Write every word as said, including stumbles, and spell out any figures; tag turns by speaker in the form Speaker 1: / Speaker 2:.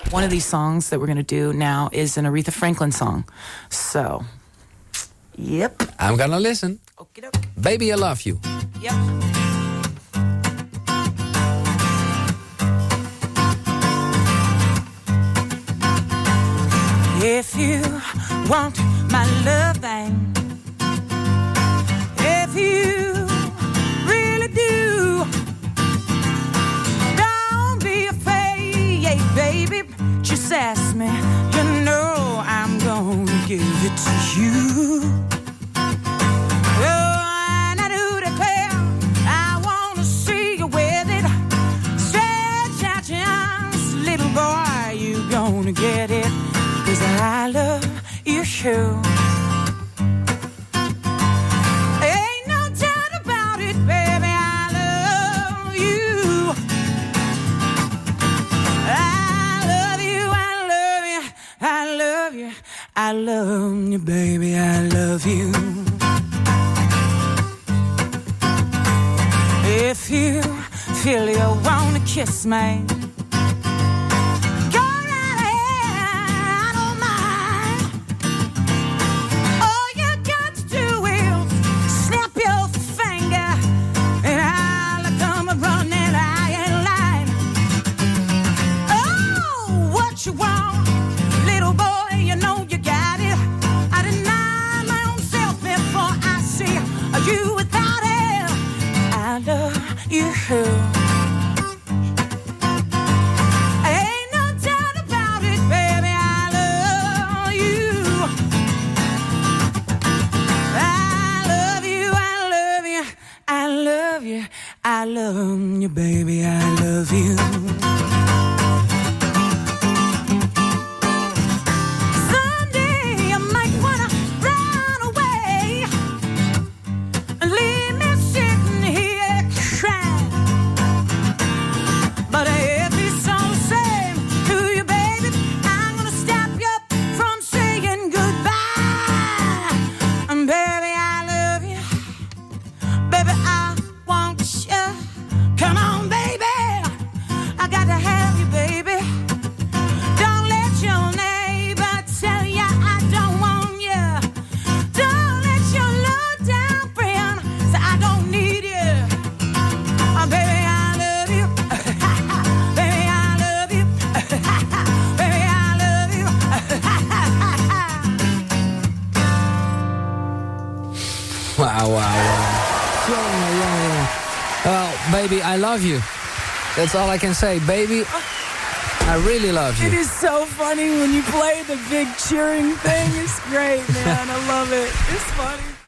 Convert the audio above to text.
Speaker 1: one of these songs that we're going to do now is an Aretha Franklin song. So, yep.
Speaker 2: I'm gonna listen.
Speaker 1: Okey-doke.
Speaker 2: Baby, I love you.
Speaker 1: Yep. If you want my loving, if you really do, don't be afraid, baby, just ask me. You know I'm gonna give it to you. Oh, and I do declare I wanna see you with it. Stretch out your arms, little boy, you gonna get it. 'Cause I love you sure. Ain't no doubt about it, baby, I love you. I love you, I love you, I love you, I love you, baby, I love you. If you feel you wanna kiss me, you want, little boy, you know you got it. I deny my own self before I see you without it. I love you. Ain't no doubt about it, baby, I love you. I love you, I love you, I love you, I love you, baby, I love you.
Speaker 2: Wow, wow, wow. Jongen, jongen, jongen. Well, baby, I love you. That's all I can say. Baby, I really love you.
Speaker 1: It is so funny when you play the big cheering thing. It's great, man. I love it. It's funny.